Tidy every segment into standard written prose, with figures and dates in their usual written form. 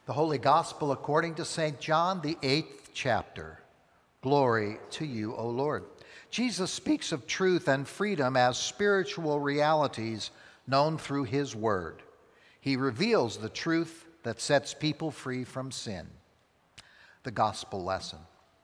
The Holy Gospel according to St. John, the 8th chapter. Glory to you, O Lord. Jesus speaks of truth and freedom as spiritual realities known through his word. He reveals the truth that sets people free from sin. The Gospel lesson.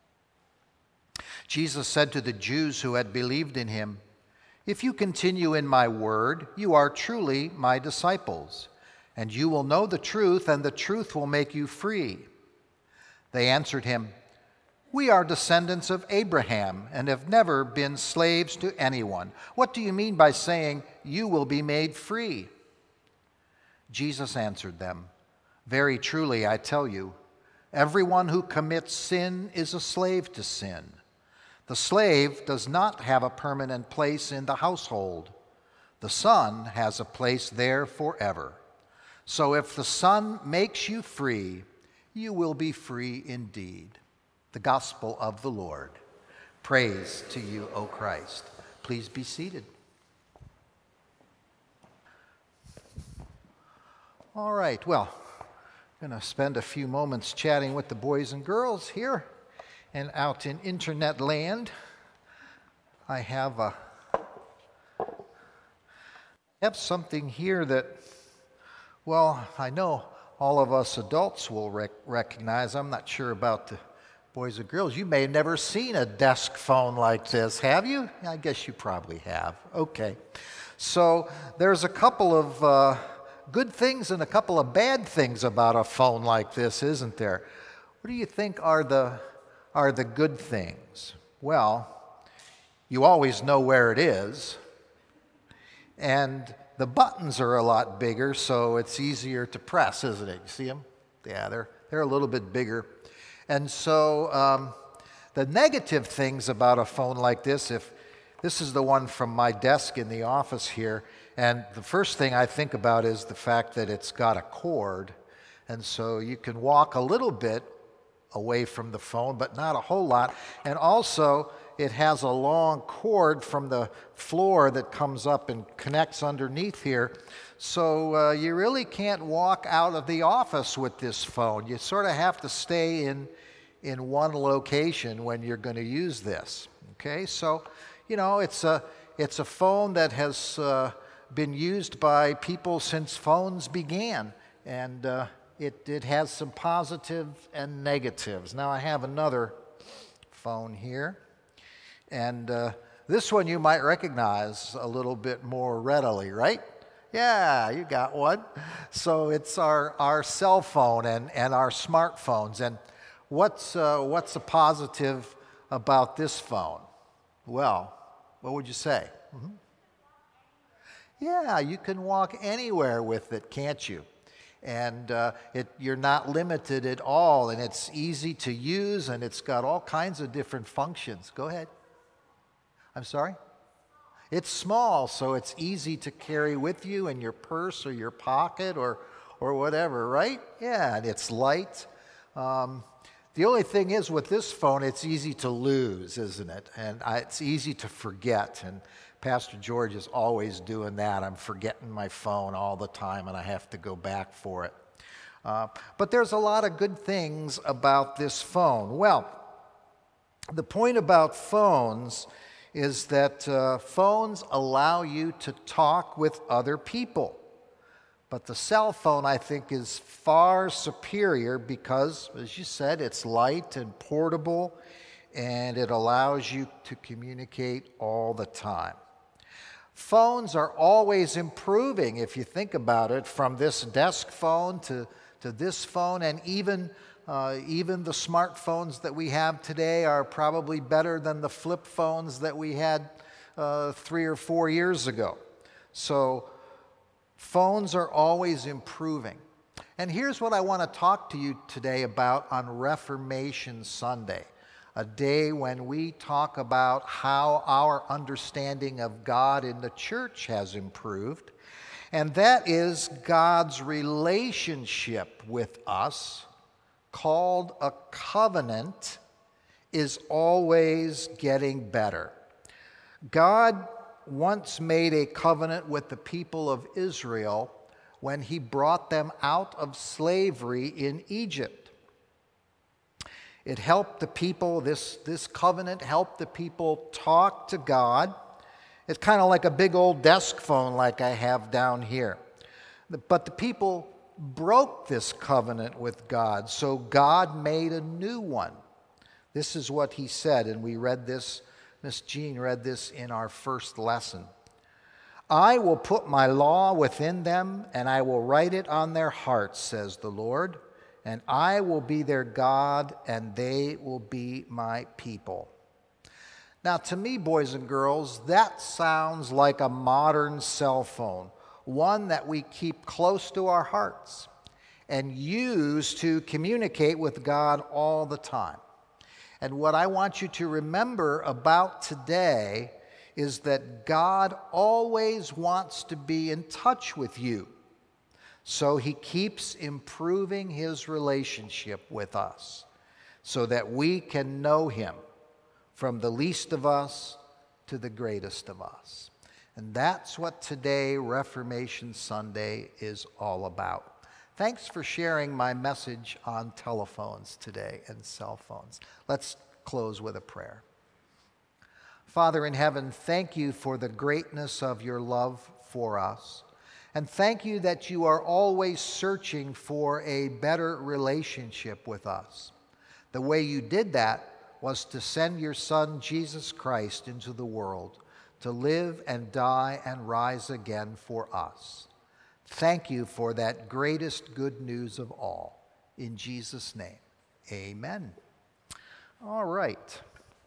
Jesus said to the Jews who had believed in him, "If you continue in my word, you are truly my disciples, and you will know the truth, and the truth will make you free." They answered him, "We are descendants of Abraham and have never been slaves to anyone. What do you mean by saying you will be made free?" Jesus answered them, "Very truly I tell you, everyone who commits sin is a slave to sin. The slave does not have a permanent place in the household. The Son has a place there forever. So if the Son makes you free, you will be free indeed." The Gospel of the Lord. Praise to you, O Christ. Please be seated. All right, well, I'm going to spend a few moments chatting with the boys and girls here and out in internet land. I have something here that, well, I know all of us adults will recognize. I'm not sure about the boys and girls. You may have never seen a desk phone like this, have you? I guess you probably have. Okay. So there's a couple of good things and a couple of bad things about a phone like this, isn't there? What do you think are the good things? Well, you always know where it is, and the buttons are a lot bigger, so it's easier to press, isn't it? You see them? Yeah, they're a little bit bigger. And so the negative things about a phone like this, if this is the one from my desk in the office here, and the first thing I think about is the fact that it's got a cord, and so you can walk a little bit away from the phone, but not a whole lot. And also, it has a long cord from the floor that comes up and connects underneath here. So you really can't walk out of the office with this phone. You sort of have to stay in one location when you're going to use this. Okay, so it's a phone that has been used by people since phones began, and it has some positives and negatives. Now I have another phone here, and this one you might recognize a little bit more readily, right? Yeah, you got one. So it's our cell phone and our smartphones. And what's a positive about this phone? Well, what would you say? Mm-hmm. Yeah, you can walk anywhere with it, can't you? And you're not limited at all, and it's easy to use, and it's got all kinds of different functions. Go ahead. I'm sorry? It's small, so it's easy to carry with you in your purse or your pocket or whatever, right? Yeah, and it's light. The only thing is with this phone, it's easy to lose, isn't it? And it's easy to forget, and Pastor George is always doing that. I'm forgetting my phone all the time, and I have to go back for it. But there's a lot of good things about this phone. Well, the point about phones is that phones allow you to talk with other people. But the cell phone, I think, is far superior because, as you said, it's light and portable, and it allows you to communicate all the time. Phones are always improving, if you think about it, from this desk phone to this phone, and even the smartphones that we have today are probably better than the flip phones that we had 3 or 4 years ago. So phones are always improving. And here's what I want to talk to you today about on Reformation Sunday, a day when we talk about how our understanding of God in the church has improved, and that is God's relationship with us, called a covenant, is always getting better. God once made a covenant with the people of Israel when he brought them out of slavery in Egypt. It helped the people, this covenant helped the people talk to God. It's kind of like a big old desk phone like I have down here. But the people broke this covenant with God, so God made a new one. This is what he said, and we read this, Miss Jean read this in our first lesson. I will put my law within them, and I will write it on their hearts, says the Lord, and I will be their God, and they will be my people. Now, to me, boys and girls, that sounds like a modern cell phone, one that we keep close to our hearts and use to communicate with God all the time. And what I want you to remember about today is that God always wants to be in touch with you. So he keeps improving his relationship with us so that we can know him from the least of us to the greatest of us. And that's what today, Reformation Sunday, is all about. Thanks for sharing my message on telephones today and cell phones. Let's close with a prayer. Father in heaven, thank you for the greatness of your love for us. And thank you that you are always searching for a better relationship with us. The way you did that was to send your Son, Jesus Christ, into the world to live and die and rise again for us. Thank you for that greatest good news of all. In Jesus' name, amen. All right.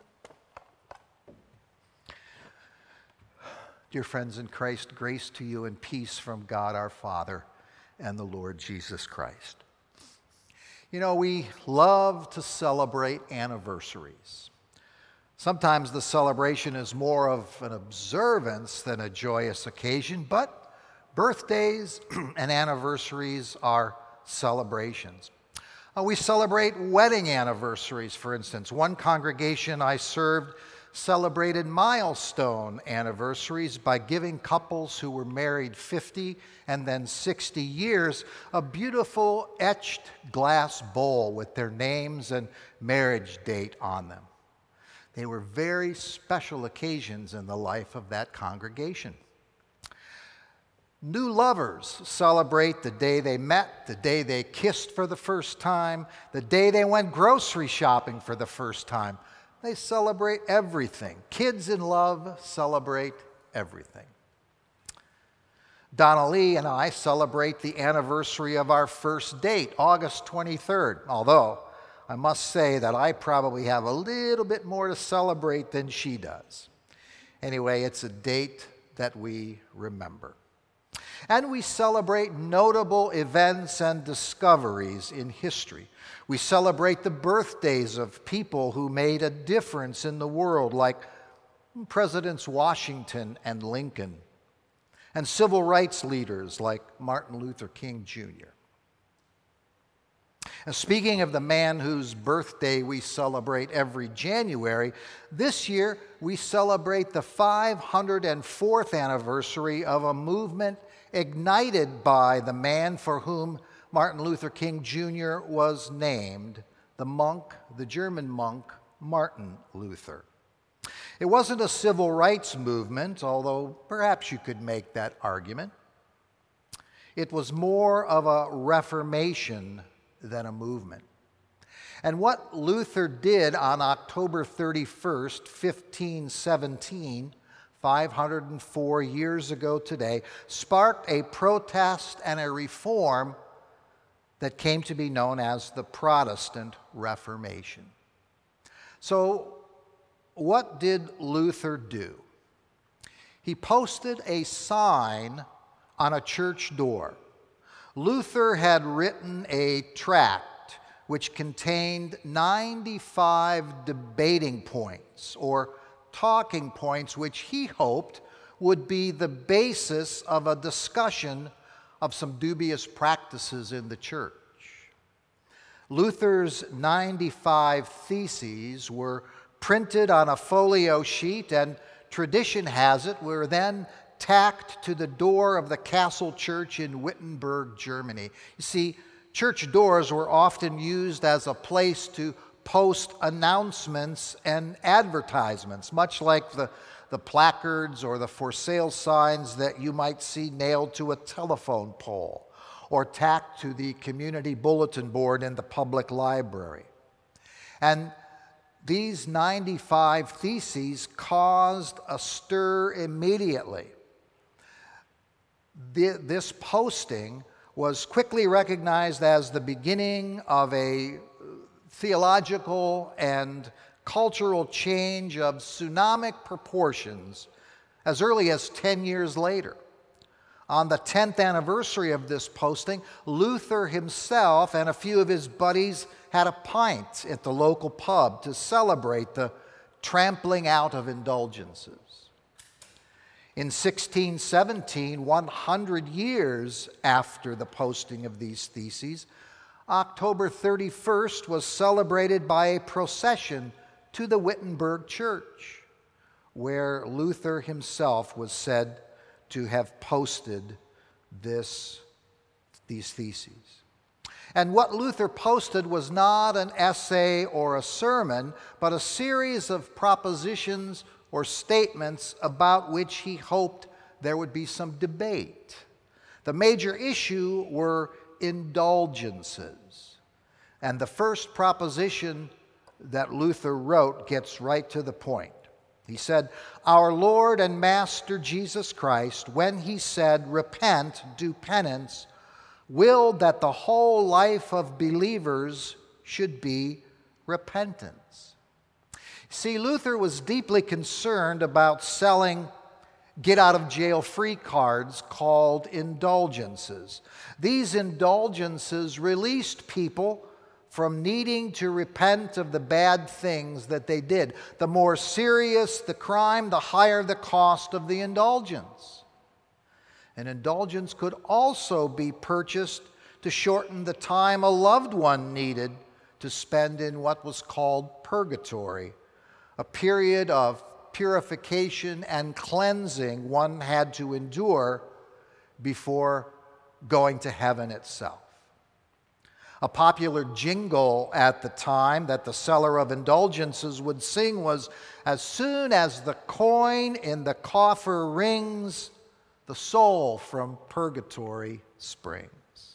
Dear friends in Christ, grace to you and peace from God our Father and the Lord Jesus Christ. You know, we love to celebrate anniversaries. Sometimes the celebration is more of an observance than a joyous occasion, but birthdays and anniversaries are celebrations. We celebrate wedding anniversaries, for instance. One congregation I served celebrated milestone anniversaries by giving couples who were married 50 and then 60 years a beautiful etched glass bowl with their names and marriage date on them. They were very special occasions in the life of that congregation. New lovers celebrate the day they met, the day they kissed for the first time, the day they went grocery shopping for the first time. They celebrate everything. Kids in love celebrate everything. Donna Lee and I celebrate the anniversary of our first date, August 23rd, although I must say that I probably have a little bit more to celebrate than she does. Anyway, it's a date that we remember. And we celebrate notable events and discoveries in history. We celebrate the birthdays of people who made a difference in the world, like Presidents Washington and Lincoln, and civil rights leaders like Martin Luther King Jr. And speaking of the man whose birthday we celebrate every January, this year we celebrate the 504th anniversary of a movement ignited by the man for whom Martin Luther King Jr. was named, the German monk, Martin Luther. It wasn't a civil rights movement, although perhaps you could make that argument. It was more of a reformation than a movement. And what Luther did on October 31st, 1517, 504 years ago today, sparked a protest and a reform that came to be known as the Protestant Reformation. So, what did Luther do? He posted a sign on a church door. Luther had written a tract which contained 95 debating points or talking points which he hoped would be the basis of a discussion of some dubious practices in the church. Luther's 95 theses were printed on a folio sheet and, tradition has it, were then tacked to the door of the Castle Church in Wittenberg, Germany. You see, church doors were often used as a place to post announcements and advertisements, much like the placards or the for sale signs that you might see nailed to a telephone pole or tacked to the community bulletin board in the public library. And these 95 theses caused a stir immediately. This posting was quickly recognized as the beginning of a theological and cultural change of tsunamic proportions as early as 10 years later. On the 10th anniversary of this posting, Luther himself and a few of his buddies had a pint at the local pub to celebrate the trampling out of indulgences. In 1617, 100 years after the posting of these theses, October 31st was celebrated by a procession to the Wittenberg Church, where Luther himself was said to have posted these theses. And what Luther posted was not an essay or a sermon, but a series of propositions or statements about which he hoped there would be some debate. The major issue were indulgences. And the first proposition that Luther wrote gets right to the point. He said, "Our Lord and Master Jesus Christ, when he said, 'Repent, do penance,' willed that the whole life of believers should be repentance." See, Luther was deeply concerned about selling get-out-of-jail-free cards called indulgences. These indulgences released people from needing to repent of the bad things that they did. The more serious the crime, the higher the cost of the indulgence. An indulgence could also be purchased to shorten the time a loved one needed to spend in what was called purgatory, a period of purification and cleansing one had to endure before going to heaven itself. A popular jingle at the time that the seller of indulgences would sing was, "As soon as the coin in the coffer rings, the soul from purgatory springs."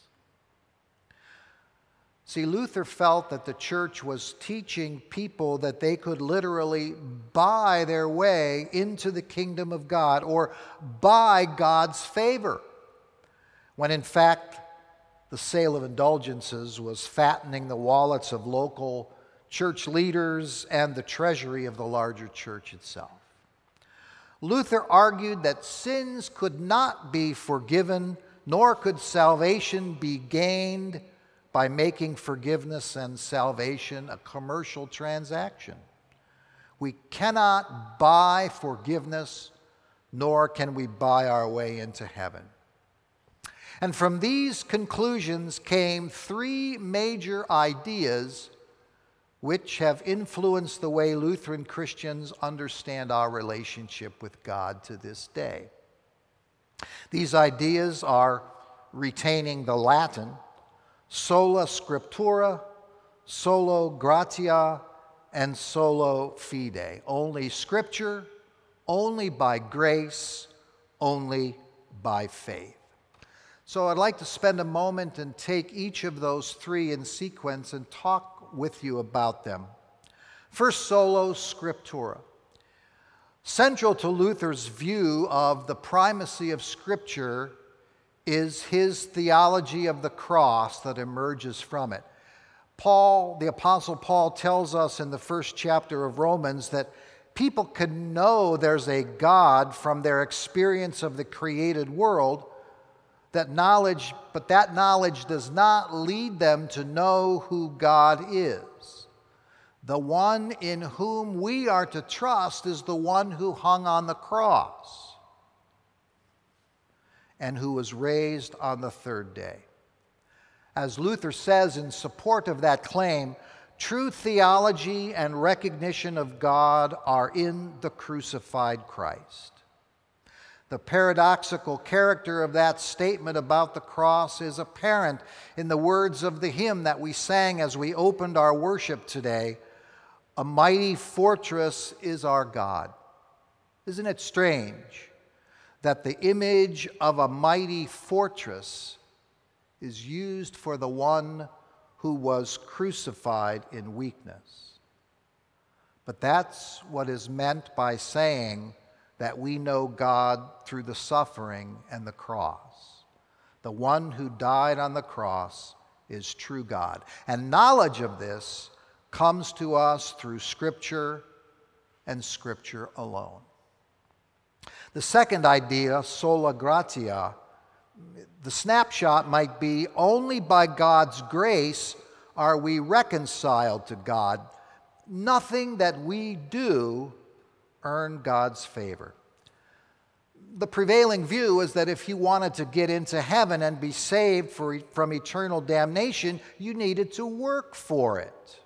See, Luther felt that the church was teaching people that they could literally buy their way into the kingdom of God or buy God's favor, when in fact the sale of indulgences was fattening the wallets of local church leaders and the treasury of the larger church itself. Luther argued that sins could not be forgiven, nor could salvation be gained by making forgiveness and salvation a commercial transaction. We cannot buy forgiveness, nor can we buy our way into heaven. And from these conclusions came three major ideas which have influenced the way Lutheran Christians understand our relationship with God to this day. These ideas are retaining the Latin, sola scriptura, solo gratia, and solo fide. Only Scripture, only by grace, only by faith. So I'd like to spend a moment and take each of those three in sequence and talk with you about them. First, sola scriptura. Central to Luther's view of the primacy of Scripture is his theology of the cross that emerges from it. The Apostle Paul tells us in the first chapter of Romans that people can know there's a God from their experience of the created world, but that knowledge does not lead them to know who God is. The one in whom we are to trust is the one who hung on the cross and who was raised on the third day. As Luther says in support of that claim, true theology and recognition of God are in the crucified Christ. The paradoxical character of that statement about the cross is apparent in the words of the hymn that we sang as we opened our worship today. A mighty fortress is our God. Isn't it strange that the image of a mighty fortress is used for the one who was crucified in weakness? But that's what is meant by saying that we know God through the suffering and the cross. The one who died on the cross is true God. And knowledge of this comes to us through Scripture and Scripture alone. The second idea, sola gratia, the snapshot might be only by God's grace are we reconciled to God. Nothing that we do earn God's favor. The prevailing view is that if you wanted to get into heaven and be saved from eternal damnation, you needed to work for it.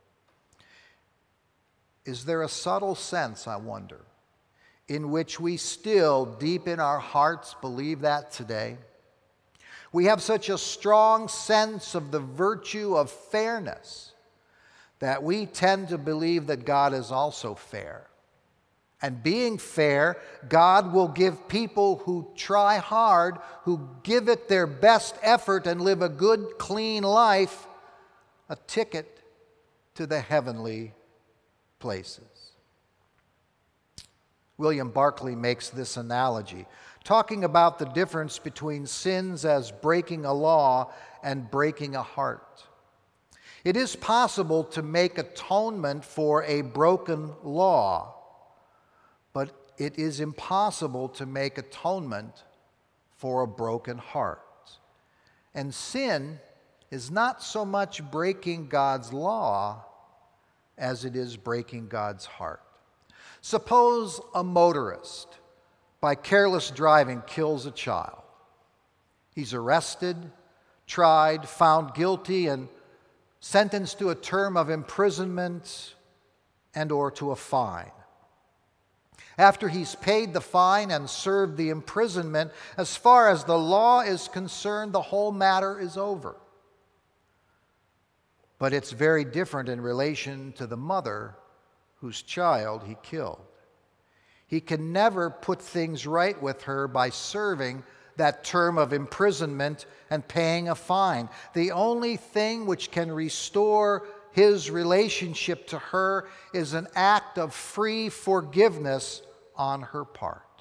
Is there a subtle sense, I wonder, in which we still, deep in our hearts, believe that today? We have such a strong sense of the virtue of fairness that we tend to believe that God is also fair. And being fair, God will give people who try hard, who give it their best effort and live a good, clean life, a ticket to the heavenly places. William Barclay makes this analogy, talking about the difference between sins as breaking a law and breaking a heart. It is possible to make atonement for a broken law, but it is impossible to make atonement for a broken heart. And sin is not so much breaking God's law as it is breaking God's heart. Suppose a motorist, by careless driving, kills a child. He's arrested, tried, found guilty, and sentenced to a term of imprisonment and or to a fine. After he's paid the fine and served the imprisonment, as far as the law is concerned, the whole matter is over. But it's very different in relation to the mother whose child he killed. He can never put things right with her by serving that term of imprisonment and paying a fine. The only thing which can restore his relationship to her is an act of free forgiveness on her part.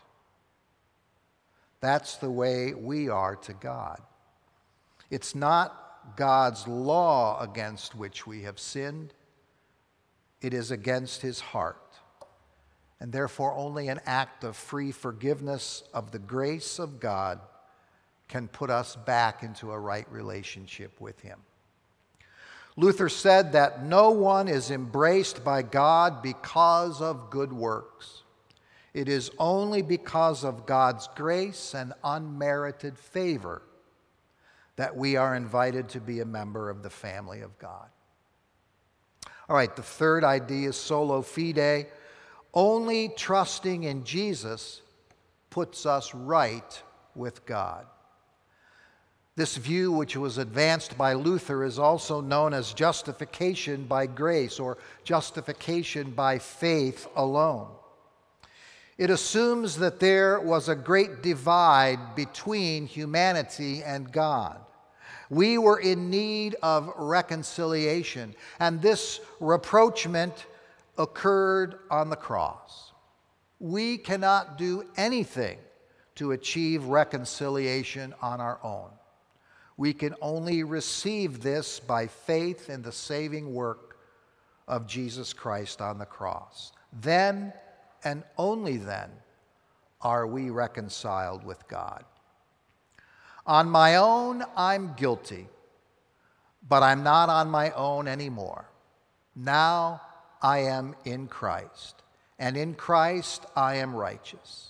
That's the way we are to God. It's not God's law against which we have sinned. It is against his heart. And therefore only an act of free forgiveness of the grace of God can put us back into a right relationship with him. Luther said that no one is embraced by God because of good works. It is only because of God's grace and unmerited favor that we are invited to be a member of the family of God. All right, the third idea is sola fide. Only trusting in Jesus puts us right with God. This view, which was advanced by Luther, is also known as justification by grace or justification by faith alone. It assumes that there was a great divide between humanity and God. We were in need of reconciliation, and this rapprochement occurred on the cross. We cannot do anything to achieve reconciliation on our own. We can only receive this by faith in the saving work of Jesus Christ on the cross. Then, and only then, are we reconciled with God. On my own, I'm guilty, but I'm not on my own anymore. Now I am in Christ, and in Christ I am righteous.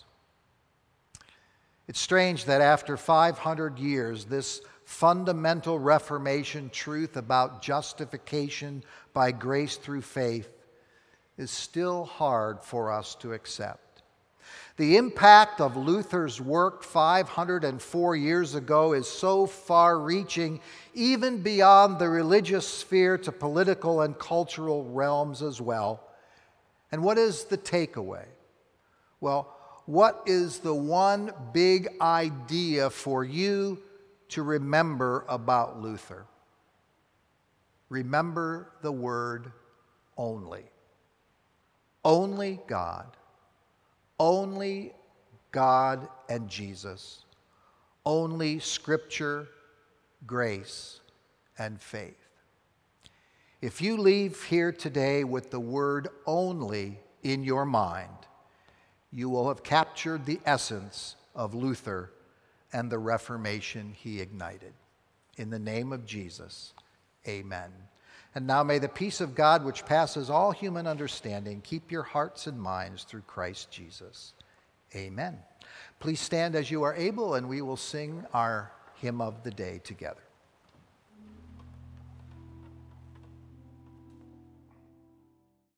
It's strange that after 500 years, this fundamental Reformation truth about justification by grace through faith is still hard for us to accept. The impact of Luther's work 504 years ago is so far-reaching, even beyond the religious sphere to political and cultural realms as well. And what is the takeaway? Well, what is the one big idea for you to remember about Luther? Remember the word only. Only God. Only God and Jesus. Only Scripture, grace, and faith. If you leave here today with the word only in your mind, you will have captured the essence of Luther and the Reformation he ignited. In the name of Jesus, amen. And now may the peace of God, which passes all human understanding, keep your hearts and minds through Christ Jesus. Amen. Please stand as you are able, and we will sing our hymn of the day together.